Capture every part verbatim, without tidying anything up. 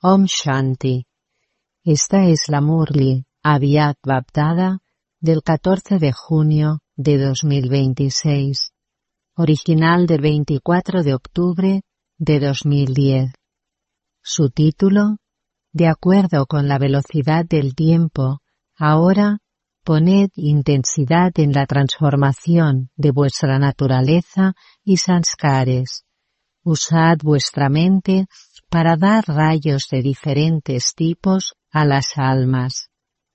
Om Shanti. Esta es la Murli Avyakt Bapdada del catorce de junio de dos mil veintiséis, original del veinticuatro de octubre de dos mil diez. Su título: De acuerdo con la velocidad del tiempo, ahora poned intensidad en la transformación de vuestra naturaleza y sanskares. Usad vuestra mente para dar rayos de diferentes tipos a las almas.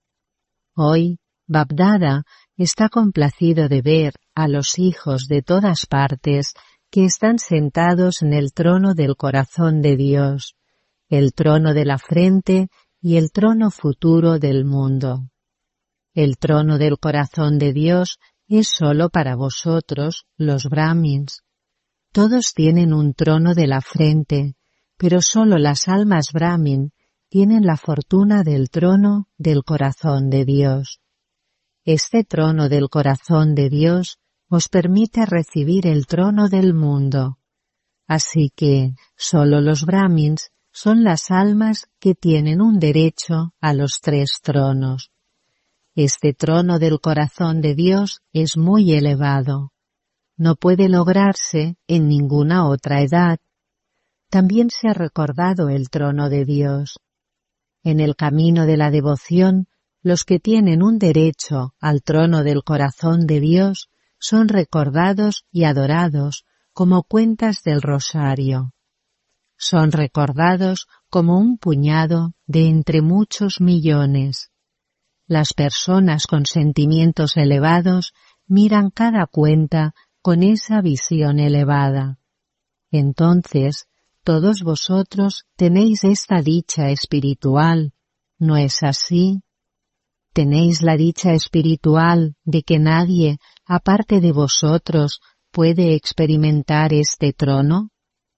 Hoy, Bapdada está complacido de ver a los hijos de todas partes que están sentados en el trono del corazón de Dios, el trono de la frente y el trono futuro del mundo. El trono del corazón de Dios es solo para vosotros, los brahmins. Todos tienen un trono de la frente, pero solo las almas brahmin tienen la fortuna del trono del corazón de Dios. Este trono del corazón de Dios os permite recibir el trono del mundo. Así que solo los brahmins son las almas que tienen un derecho a los tres tronos. Este trono del corazón de Dios es muy elevado. No puede lograrse en ninguna otra edad. También se ha recordado el trono de Dios. En el camino de la devoción, los que tienen un derecho al trono del corazón de Dios son recordados y adorados como cuentas del rosario. Son recordados como un puñado de entre muchos millones. Las personas con sentimientos elevados miran cada cuenta con esa visión elevada. Entonces, todos vosotros tenéis esta dicha espiritual, ¿no es así? ¿Tenéis la dicha espiritual de que nadie, aparte de vosotros, puede experimentar este trono?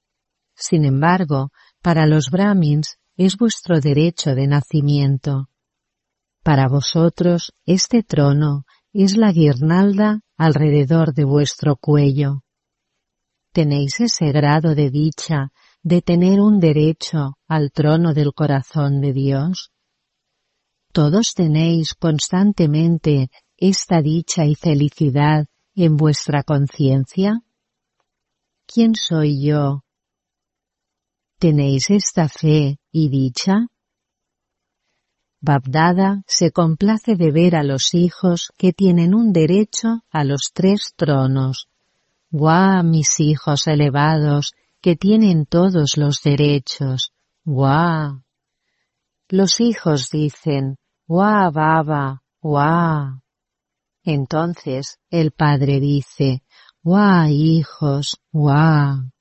Sin embargo, para los brahmins es vuestro derecho de nacimiento. Para vosotros, este trono es la guirnalda alrededor de vuestro cuello. ¿Tenéis ese grado de dicha de tener un derecho al trono del corazón de Dios? ¿Todos tenéis constantemente esta dicha y felicidad en vuestra conciencia? ¿Quién soy yo? ¿Tenéis esta fe y dicha? Bapdada se complace de ver a los hijos que tienen un derecho a los tres tronos. ¡Guau, mis hijos elevados, que tienen todos los derechos! ¡Guau! Los hijos dicen, ¡guau, baba! ¡Guau! Entonces el padre dice, ¡guau, hijos! ¡Guau!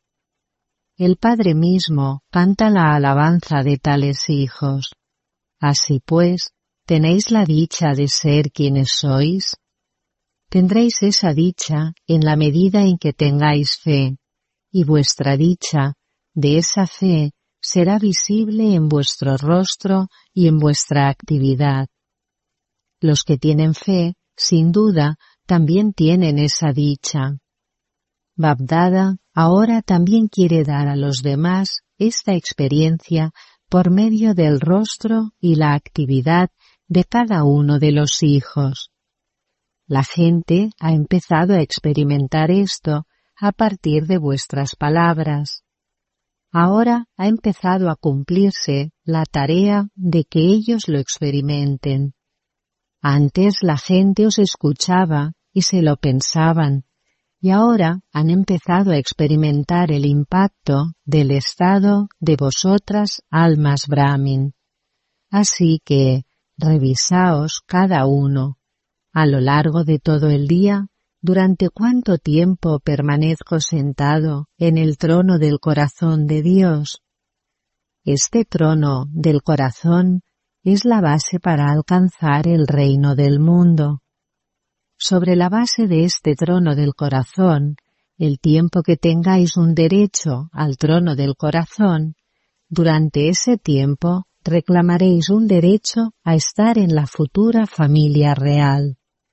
El padre mismo canta la alabanza de tales hijos. Así pues, ¿tenéis la dicha de ser quienes sois? Tendréis esa dicha en la medida en que tengáis fe, y vuestra dicha de esa fe será visible en vuestro rostro y en vuestra actividad. Los que tienen fe, sin duda, también tienen esa dicha. Bapdada ahora también quiere dar a los demás esta experiencia por medio del rostro y la actividad de cada uno de los hijos. La gente ha empezado a experimentar esto a partir de vuestras palabras. Ahora ha empezado a cumplirse la tarea de que ellos lo experimenten. Antes la gente os escuchaba y se lo pensaban, y ahora han empezado a experimentar el impacto del estado de vosotras almas brahmin. Así que, revisaos cada uno. A lo largo de todo el día, ¿durante cuánto tiempo permanezco sentado en el trono del corazón de Dios? Este trono del corazón es la base para alcanzar el reino del mundo. Sobre la base de este trono del corazón, el tiempo que tengáis un derecho al trono del corazón, durante ese tiempo reclamaréis un derecho a estar en la futura familia real.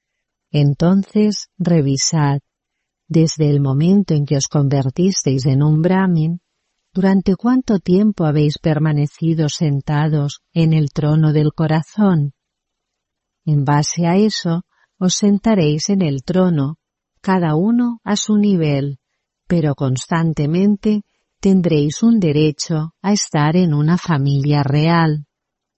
Entonces, revisad, desde el momento en que os convertisteis en un brahmin, ¿durante cuánto tiempo habéis permanecido sentados en el trono del corazón? En base a eso, os sentaréis en el trono, cada uno a su nivel, pero constantemente tendréis un derecho a estar en una familia real.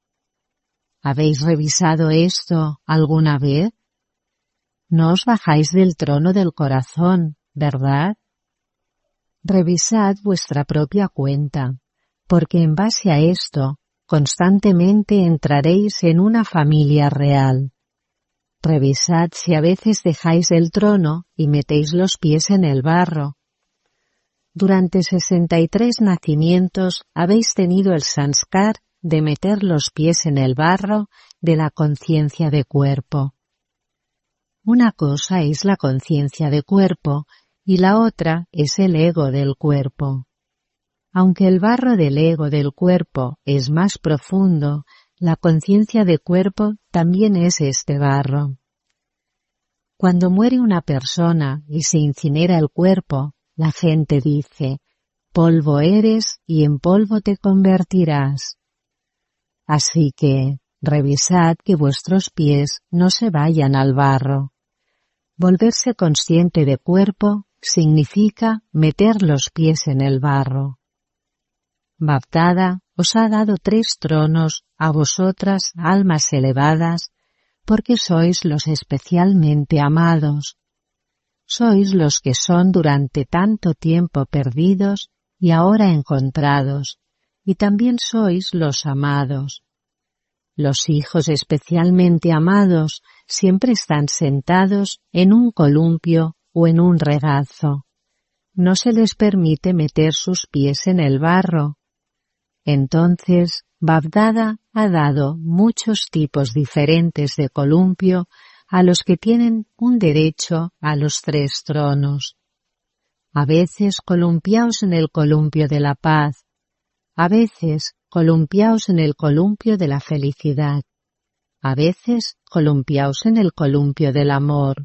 ¿Habéis revisado esto alguna vez? No os bajáis del trono del corazón, ¿verdad? Revisad vuestra propia cuenta, porque en base a esto, constantemente entraréis en una familia real. Revisad si a veces dejáis el trono y metéis los pies en el barro. Durante sesenta y tres nacimientos habéis tenido el sanskar de meter los pies en el barro de la conciencia de cuerpo. Una cosa es la conciencia de cuerpo y la otra es el ego del cuerpo. Aunque el barro del ego del cuerpo es más profundo, la conciencia de cuerpo también es este barro. Cuando muere una persona y se incinera el cuerpo, la gente dice, polvo eres y en polvo te convertirás. Así que, revisad que vuestros pies no se vayan al barro. Volverse consciente de cuerpo significa meter los pies en el barro. Bapdada os ha dado tres tronos a vosotras, almas elevadas, porque sois los especialmente amados. Sois los que son durante tanto tiempo perdidos y ahora encontrados, y también sois los amados. Los hijos especialmente amados siempre están sentados en un columpio o en un regazo. No se les permite meter sus pies en el barro. Entonces, Bapdada ha dado muchos tipos diferentes de columpio a los que tienen un derecho a los tres tronos. A veces columpiaos en el columpio de la paz, a veces columpiaos en el columpio de la felicidad, a veces columpiaos en el columpio del amor.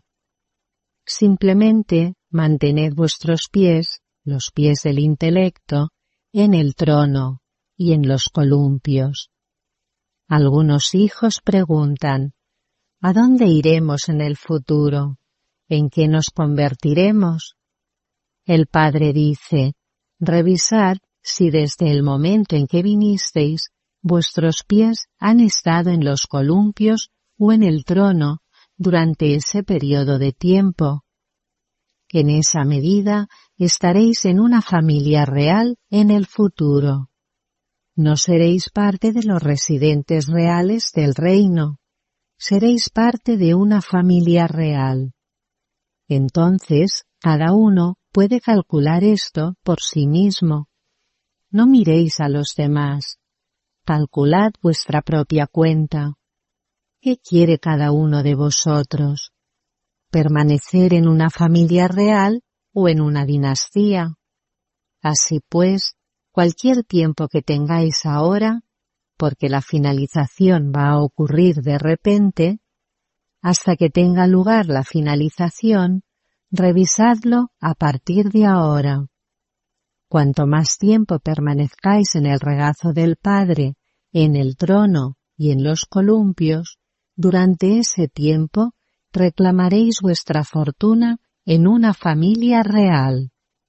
Simplemente mantened vuestros pies, los pies del intelecto, en el trono y en los columpios. Algunos hijos preguntan, ¿a dónde iremos en el futuro? ¿En qué nos convertiremos? El Padre dice, revisad si desde el momento en que vinisteis, vuestros pies han estado en los columpios o en el trono durante ese periodo de tiempo. En esa medida estaréis en una familia real en el futuro. No seréis parte de los residentes reales del reino. Seréis parte de una familia real. Entonces, cada uno puede calcular esto por sí mismo. No miréis a los demás. Calculad vuestra propia cuenta. ¿Qué quiere cada uno de vosotros? ¿Permanecer en una familia real o en una dinastía? Así pues, cualquier tiempo que tengáis ahora, porque la finalización va a ocurrir de repente, hasta que tenga lugar la finalización, revisadlo a partir de ahora. Cuanto más tiempo permanezcáis en el regazo del Padre, en el trono y en los columpios, durante ese tiempo reclamaréis vuestra fortuna en una familia real.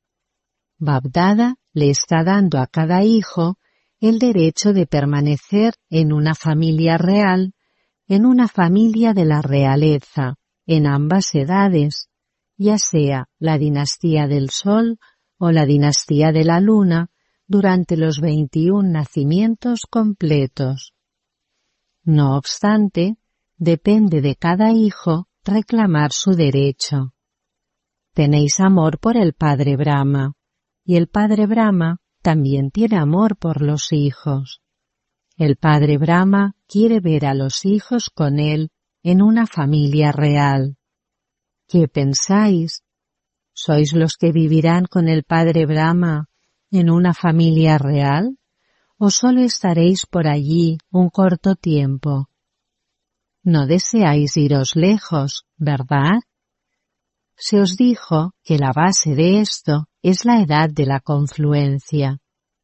Bapdada le está dando a cada hijo el derecho de permanecer en una familia real, en una familia de la realeza, en ambas edades, ya sea la dinastía del Sol o la dinastía de la Luna, durante los veintiún nacimientos completos. No obstante, depende de cada hijo reclamar su derecho. Tenéis amor por el Padre Brahma, y el Padre Brahma también tiene amor por los hijos. El Padre Brahma quiere ver a los hijos con él en una familia real. ¿Qué pensáis? ¿Sois los que vivirán con el Padre Brahma en una familia real? ¿O solo estaréis por allí un corto tiempo? No deseáis iros lejos, ¿verdad? Se os dijo que la base de esto es la edad de la confluencia.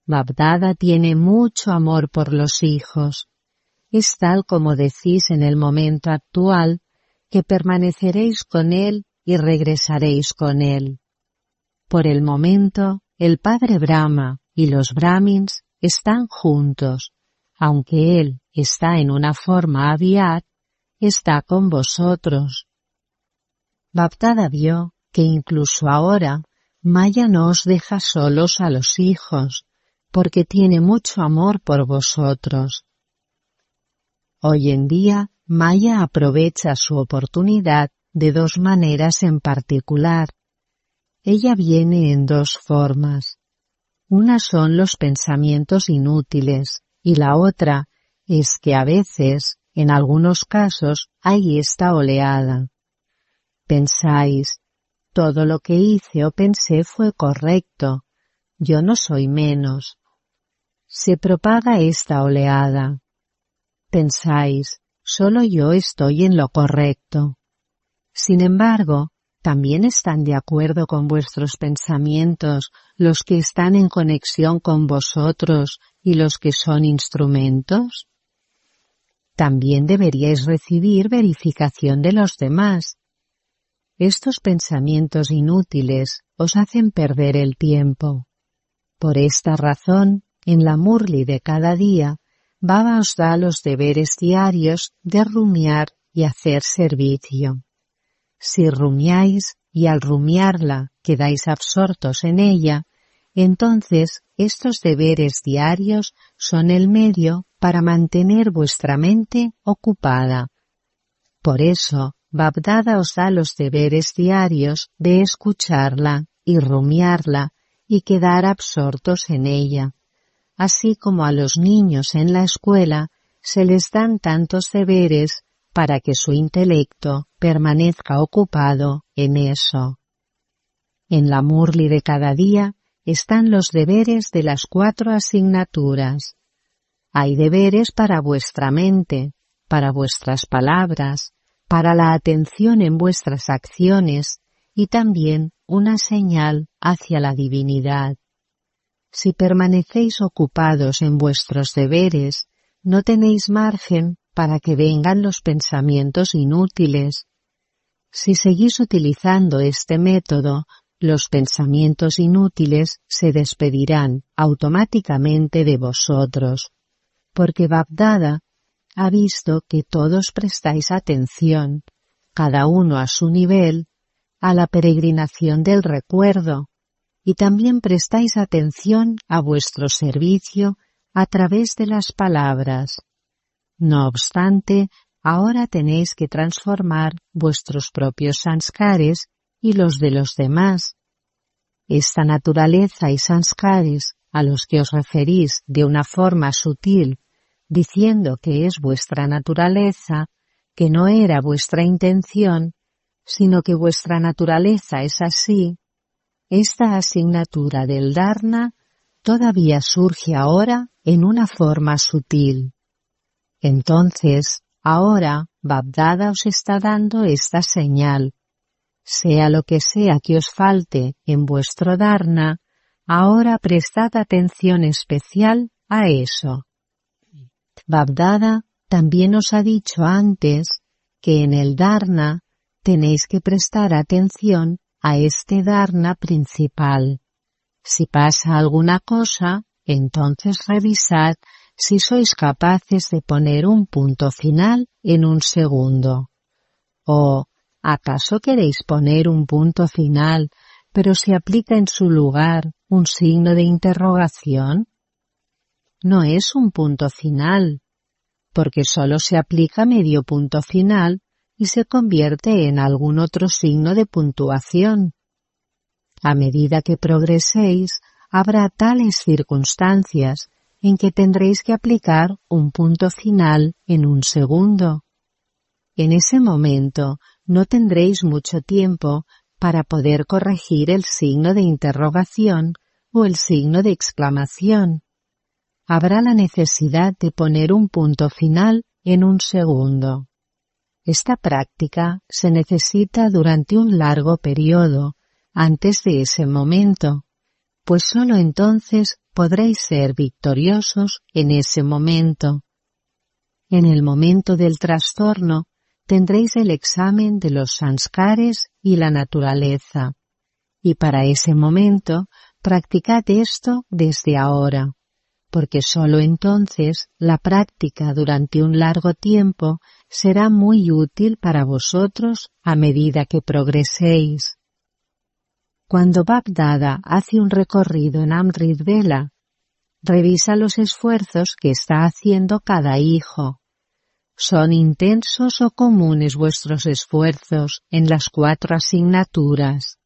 Bab-Dada tiene mucho amor por los hijos. Es tal como decís en el momento actual, que permaneceréis con él y regresaréis con él. Por el momento, el padre Brahma y los Brahmins están juntos, aunque él está en una forma aviat, está con vosotros. Bab-Dada vio que incluso ahora Maya no os deja solos a los hijos, porque tiene mucho amor por vosotros. Hoy en día, Maya aprovecha su oportunidad de dos maneras en particular. Ella viene en dos formas. Una son los pensamientos inútiles y la otra es que a veces, en algunos casos, hay esta oleada. Pensáis, todo lo que hice o pensé fue correcto, yo no soy menos. Se propaga esta oleada. Pensáis, solo yo estoy en lo correcto. Sin embargo, ¿también están de acuerdo con vuestros pensamientos los que están en conexión con vosotros y los que son instrumentos? También deberíais recibir verificación de los demás. Estos pensamientos inútiles os hacen perder el tiempo. Por esta razón, en la Murli de cada día, Baba os da los deberes diarios de rumiar y hacer servicio. Si rumiáis y al rumiarla quedáis absortos en ella, entonces estos deberes diarios son el medio para mantener vuestra mente ocupada. Por eso, Bab-Dada os da los deberes diarios de escucharla y rumiarla y quedar absortos en ella. Así como a los niños en la escuela se les dan tantos deberes para que su intelecto permanezca ocupado en eso. En la Murli de cada día están los deberes de las cuatro asignaturas. Hay deberes para vuestra mente, para vuestras palabras, para la atención en vuestras acciones y también una señal hacia la divinidad. Si permanecéis ocupados en vuestros deberes, no tenéis margen para que vengan los pensamientos inútiles. Si seguís utilizando este método, los pensamientos inútiles se despedirán automáticamente de vosotros, porque Bab-Dada ha visto que todos prestáis atención, cada uno a su nivel, a la peregrinación del recuerdo, y también prestáis atención a vuestro servicio a través de las palabras. No obstante, ahora tenéis que transformar vuestros propios sanskares y los de los demás. Esta naturaleza y sanskares a los que os referís de una forma sutil, diciendo que es vuestra naturaleza, que no era vuestra intención, sino que vuestra naturaleza es así, esta asignatura del Dharna todavía surge ahora en una forma sutil. Entonces, ahora Bab-Dada os está dando esta señal. Sea lo que sea que os falte en vuestro Dharna, ahora prestad atención especial a eso. Bab-Dada también os ha dicho antes que en el Dharna tenéis que prestar atención a este Dharna principal. Si pasa alguna cosa, entonces revisad si sois capaces de poner un punto final en un segundo. ¿O acaso queréis poner un punto final, pero se aplica en su lugar un signo de interrogación? No es un punto final, porque solo se aplica medio punto final y se convierte en algún otro signo de puntuación. A medida que progreséis, habrá tales circunstancias en que tendréis que aplicar un punto final en un segundo. En ese momento no tendréis mucho tiempo para poder corregir el signo de interrogación o el signo de exclamación. Habrá la necesidad de poner un punto final en un segundo. Esta práctica se necesita durante un largo periodo antes de ese momento, pues sólo entonces podréis ser victoriosos en ese momento. En el momento del trastorno tendréis el examen de los sanskares y la naturaleza, y para ese momento practicad esto desde ahora, porque sólo entonces la práctica durante un largo tiempo será muy útil para vosotros a medida que progreséis. Cuando Bap-Dada hace un recorrido en Amrit Vela, revisa los esfuerzos que está haciendo cada hijo. ¿Son intensos o comunes vuestros esfuerzos en las cuatro asignaturas?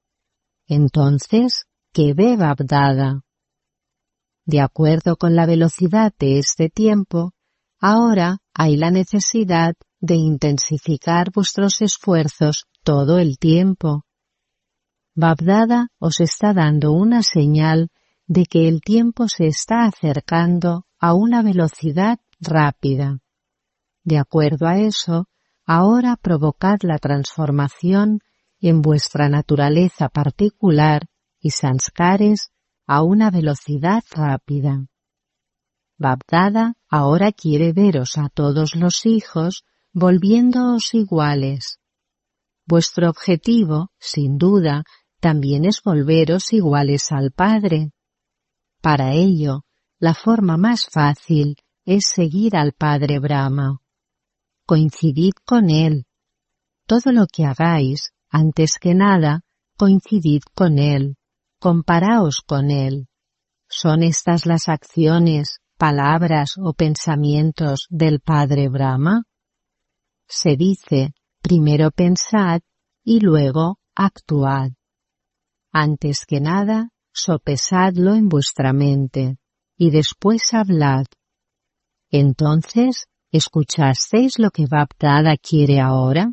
Entonces, ¿qué ve Bap-Dada? De acuerdo con la velocidad de este tiempo, ahora hay la necesidad de intensificar vuestros esfuerzos todo el tiempo. Bap-Dada os está dando una señal de que el tiempo se está acercando a una velocidad rápida. De acuerdo a eso, ahora provocad la transformación en vuestra naturaleza particular y sanskares a una velocidad rápida. Bap-Dada ahora quiere veros a todos los hijos volviéndoos iguales. Vuestro objetivo, sin duda, también es volveros iguales al Padre. Para ello, la forma más fácil es seguir al Padre Brahma. Coincidid con Él. Todo lo que hagáis, antes que nada, coincidid con Él. Comparaos con Él. ¿Son estas las acciones, palabras o pensamientos del Padre Brahma? Se dice, primero pensad y luego actuad. Antes que nada, sopesadlo en vuestra mente, y después hablad. Entonces, ¿escuchasteis lo que Bap-Dada quiere ahora?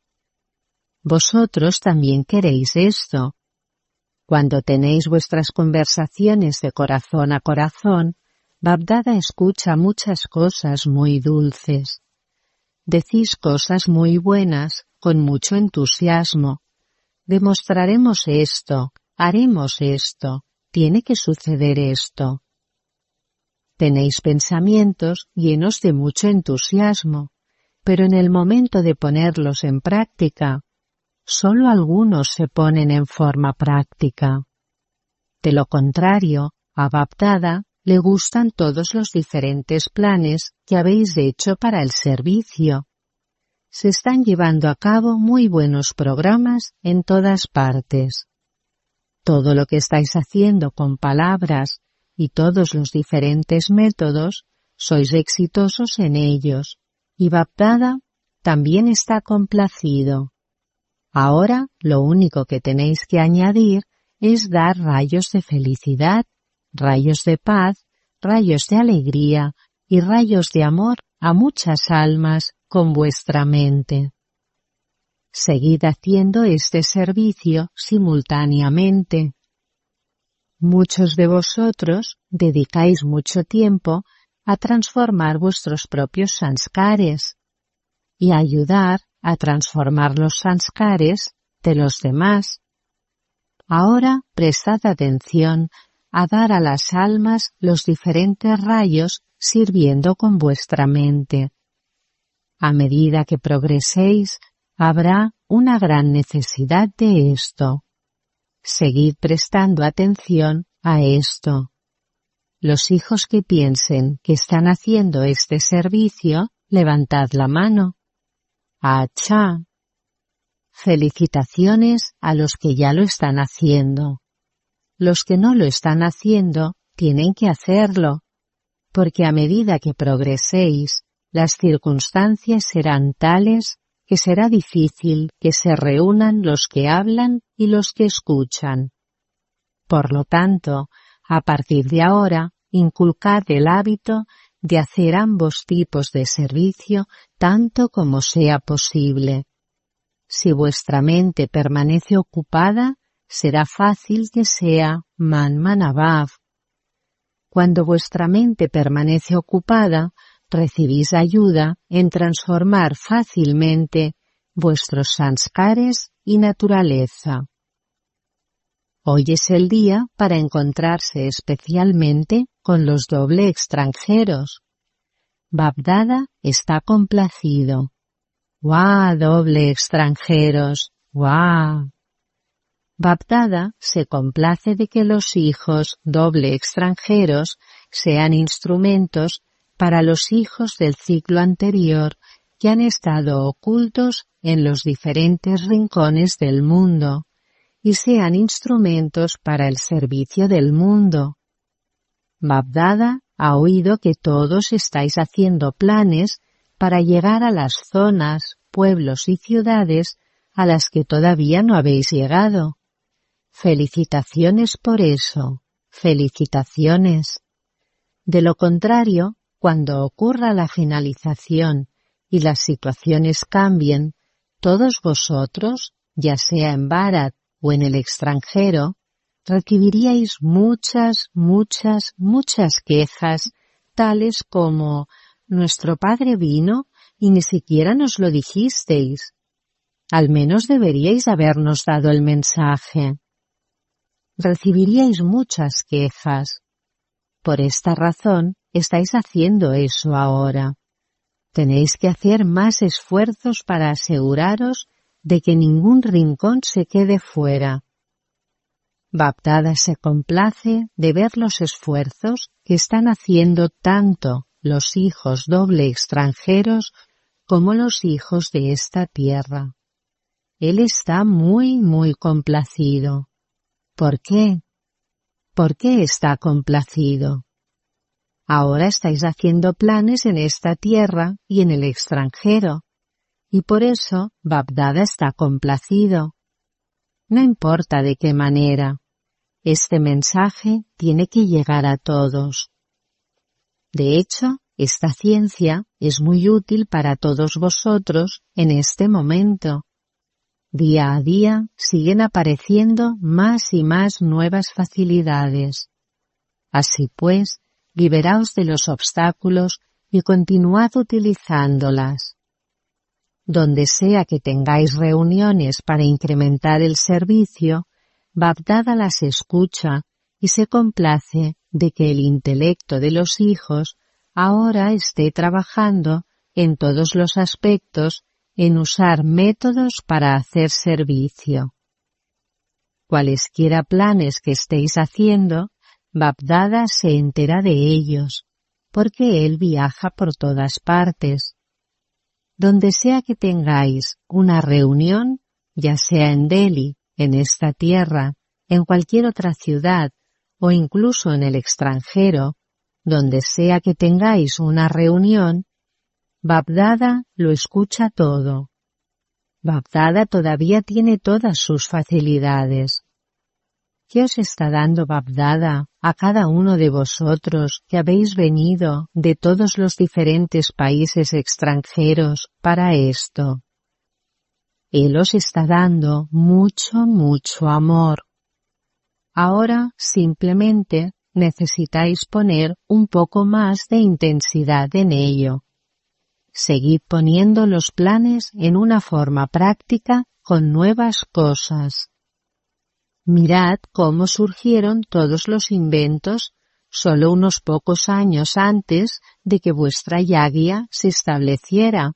Vosotros también queréis esto. Cuando tenéis vuestras conversaciones de corazón a corazón, Bap-Dada escucha muchas cosas muy dulces. Decís cosas muy buenas, con mucho entusiasmo. Demostraremos esto, haremos esto, tiene que suceder esto. Tenéis pensamientos llenos de mucho entusiasmo, pero en el momento de ponerlos en práctica, solo algunos se ponen en forma práctica. De lo contrario, a Bap-Dada le gustan todos los diferentes planes que habéis hecho para el servicio. Se están llevando a cabo muy buenos programas en todas partes. Todo lo que estáis haciendo con palabras y todos los diferentes métodos, sois exitosos en ellos, y Bap-Dada también está complacido. Ahora lo único que tenéis que añadir es dar rayos de felicidad, rayos de paz, rayos de alegría y rayos de amor a muchas almas con vuestra mente. Seguid haciendo este servicio simultáneamente. Muchos de vosotros dedicáis mucho tiempo a transformar vuestros propios sanskares y a ayudar a transformar los sanskares de los demás. Ahora prestad atención a dar a las almas los diferentes rayos sirviendo con vuestra mente. A medida que progreséis, habrá una gran necesidad de esto. Seguid prestando atención a esto. Los hijos que piensen que están haciendo este servicio, levantad la mano. ¡Achá! Felicitaciones a los que ya lo están haciendo. Los que no lo están haciendo tienen que hacerlo, porque a medida que progreséis, las circunstancias serán tales que será difícil que se reúnan los que hablan y los que escuchan. Por lo tanto, a partir de ahora, inculcad el hábito de hacer ambos tipos de servicio tanto como sea posible. Si vuestra mente permanece ocupada, será fácil que sea Man Manabhav. Cuando vuestra mente permanece ocupada, recibís ayuda en transformar fácilmente vuestros sanskares y naturaleza. Hoy es el día para encontrarse especialmente con los doble extranjeros. Bapdada está complacido. ¡Guau, doble extranjeros! ¡Guau! Bapdada se complace de que los hijos doble extranjeros sean instrumentos para los hijos del ciclo anterior que han estado ocultos en los diferentes rincones del mundo y sean instrumentos para el servicio del mundo. Bapdada ha oído que todos estáis haciendo planes para llegar a las zonas, pueblos y ciudades a las que todavía no habéis llegado. Felicitaciones por eso, felicitaciones. De lo contrario, cuando ocurra la finalización y las situaciones cambien, todos vosotros, ya sea en Bharat o en el extranjero, recibiríais muchas, muchas, muchas quejas, tales como «Nuestro padre vino y ni siquiera nos lo dijisteis». Al menos deberíais habernos dado el mensaje. Recibiríais muchas quejas. Por esta razón, estáis haciendo eso ahora. Tenéis que hacer más esfuerzos para aseguraros de que ningún rincón se quede fuera. Bapdada se complace de ver los esfuerzos que están haciendo tanto los hijos doble extranjeros como los hijos de esta tierra. Él está muy, muy complacido. ¿Por qué? ¿Por qué está complacido? Ahora estáis haciendo planes en esta tierra y en el extranjero, y por eso Bapdada está complacido. No importa de qué manera, este mensaje tiene que llegar a todos. De hecho, esta ciencia es muy útil para todos vosotros en este momento. Día a día siguen apareciendo más y más nuevas facilidades. Así pues, liberaos de los obstáculos y continuad utilizándolas. Donde sea que tengáis reuniones para incrementar el servicio, Bapdada las escucha y se complace de que el intelecto de los hijos ahora esté trabajando en todos los aspectos en usar métodos para hacer servicio. Cualesquiera planes que estéis haciendo, Bapdada se entera de ellos, porque él viaja por todas partes. Donde sea que tengáis una reunión, ya sea en Delhi, en esta tierra, en cualquier otra ciudad o incluso en el extranjero, donde sea que tengáis una reunión, Bapdada lo escucha todo. Bapdada todavía tiene todas sus facilidades. ¿Qué os está dando Bapdada a cada uno de vosotros que habéis venido de todos los diferentes países extranjeros para esto? Él os está dando mucho, mucho amor. Ahora simplemente necesitáis poner un poco más de intensidad en ello. Seguid poniendo los planes en una forma práctica con nuevas cosas. Mirad cómo surgieron todos los inventos solo unos pocos años antes de que vuestra yagya se estableciera.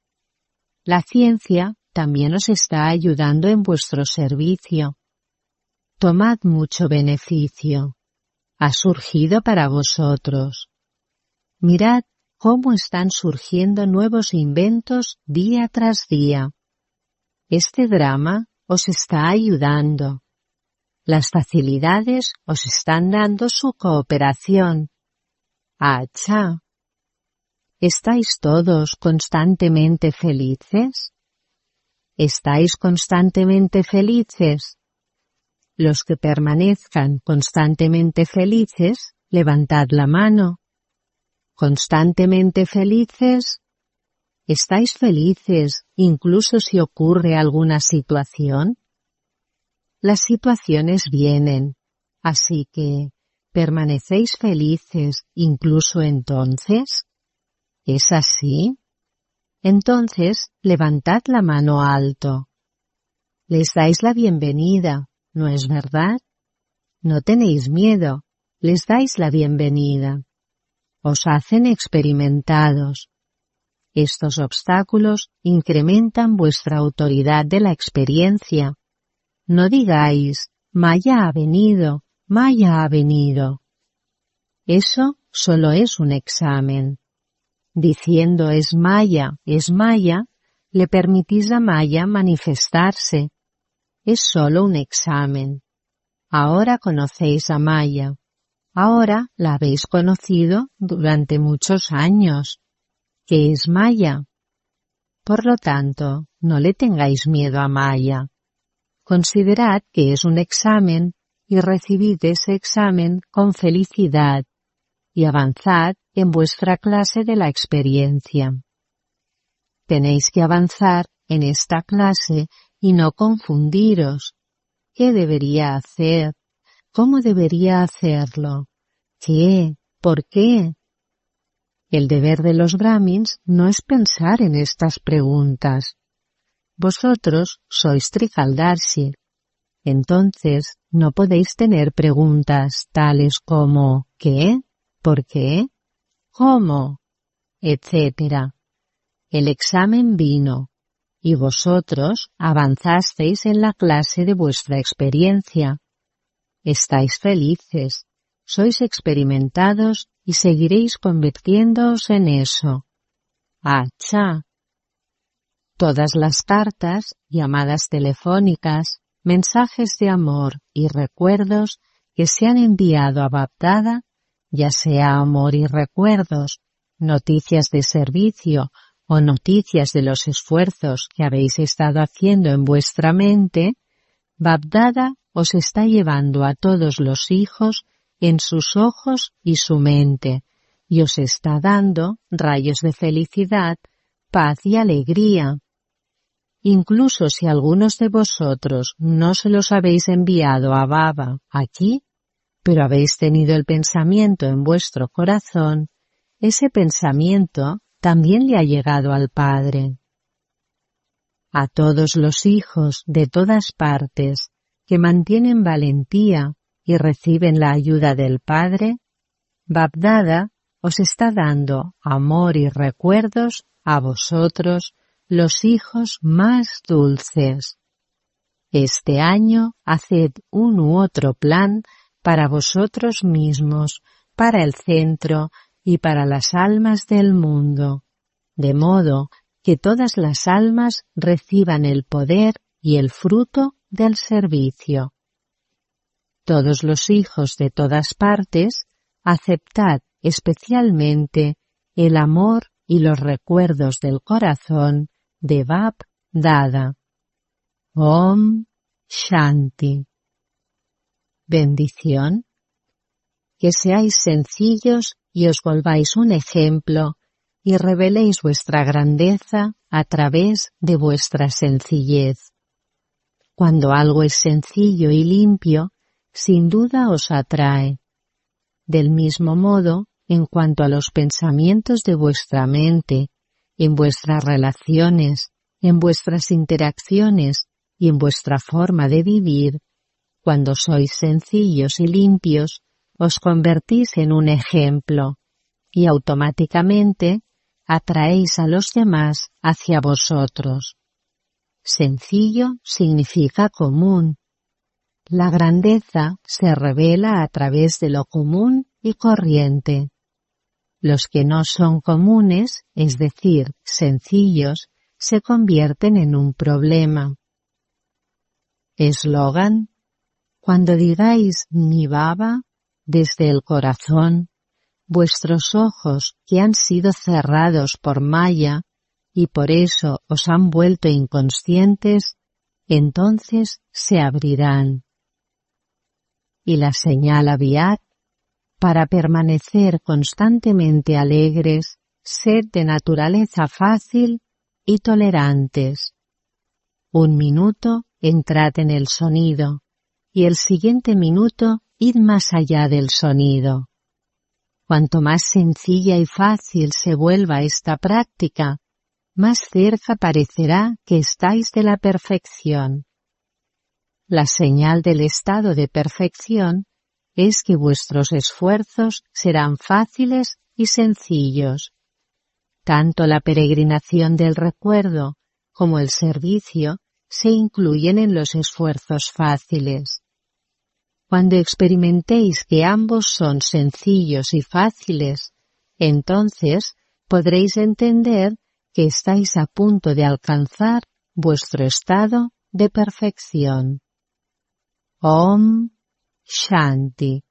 La ciencia también os está ayudando en vuestro servicio. Tomad mucho beneficio. Ha surgido para vosotros. Mirad cómo están surgiendo nuevos inventos día tras día. Este drama os está ayudando. Las facilidades os están dando su cooperación. ¡Achá! ¿Estáis todos constantemente felices? ¿Estáis constantemente felices? Los que permanezcan constantemente felices, levantad la mano. ¿Constantemente felices? ¿Estáis felices incluso si ocurre alguna situación? Las situaciones vienen, así que, ¿permanecéis felices incluso entonces? ¿Es así? Entonces, levantad la mano alto. Les dais la bienvenida, ¿no es verdad? no tenéis miedo, les dais la bienvenida. Os hacen experimentados. Estos obstáculos incrementan vuestra autoridad de la experiencia. No digáis, Maya ha venido, Maya ha venido. Eso solo es un examen. Diciendo es Maya, es Maya, le permitís a Maya manifestarse. Es solo un examen. Ahora conocéis a Maya. Ahora la habéis conocido durante muchos años. ¿Qué es Maya? Por lo tanto, no le tengáis miedo a Maya. Considerad que es un examen y recibid ese examen con felicidad y avanzad en vuestra clase de la experiencia. Tenéis que avanzar en esta clase y no confundiros. ¿Qué debería hacer? ¿Cómo debería hacerlo? ¿Qué? ¿Por qué? El deber de los Brahmins no es pensar en estas preguntas. Vosotros sois Trikaldarshi. Entonces no podéis tener preguntas tales como ¿qué? ¿Por qué? ¿Cómo? etcétera. El examen vino, y vosotros avanzasteis en la clase de vuestra experiencia. Estáis felices, sois experimentados y seguiréis convirtiéndoos en eso. ¡Acha! Todas las cartas, llamadas telefónicas, mensajes de amor y recuerdos que se han enviado a Bapdada, ya sea amor y recuerdos, noticias de servicio o noticias de los esfuerzos que habéis estado haciendo en vuestra mente, Bapdada os está llevando a todos los hijos en sus ojos y su mente, y os está dando rayos de felicidad, paz y alegría. Incluso si algunos de vosotros no se los habéis enviado a Baba aquí, pero habéis tenido el pensamiento en vuestro corazón, ese pensamiento también le ha llegado al Padre. A todos los hijos de todas partes que mantienen valentía y reciben la ayuda del Padre, Bapdada os está dando amor y recuerdos a vosotros, los hijos más dulces. Este año haced un u otro plan para vosotros mismos, para el centro y para las almas del mundo, de modo que todas las almas reciban el poder y el fruto del servicio. Todos los hijos de todas partes, aceptad especialmente el amor y los recuerdos del corazón de Bapdada. Om Shanti. Bendición. Que seáis sencillos y os volváis un ejemplo y reveléis vuestra grandeza a través de vuestra sencillez. Cuando algo es sencillo y limpio, sin duda os atrae. Del mismo modo, en cuanto a los pensamientos de vuestra mente, en vuestras relaciones, en vuestras interacciones y en vuestra forma de vivir, cuando sois sencillos y limpios, os convertís en un ejemplo y automáticamente atraéis a los demás hacia vosotros. Sencillo significa común. La grandeza se revela a través de lo común y corriente. Los que no son comunes, es decir, sencillos, se convierten en un problema. Eslogan: cuando digáis mi Baba, desde el corazón, vuestros ojos que han sido cerrados por Maya y por eso os han vuelto inconscientes, entonces se abrirán. Y la señal Aviat: para permanecer constantemente alegres, sed de naturaleza fácil y tolerantes. Un minuto entrad en el sonido, y el siguiente minuto id más allá del sonido. Cuanto más sencilla y fácil se vuelva esta práctica, más cerca parecerá que estáis de la perfección. La señal del estado de perfección es que vuestros esfuerzos serán fáciles y sencillos. Tanto la peregrinación del recuerdo como el servicio se incluyen en los esfuerzos fáciles. Cuando experimentéis que ambos son sencillos y fáciles, entonces podréis entender que estáis a punto de alcanzar vuestro estado de perfección. Om Shanti.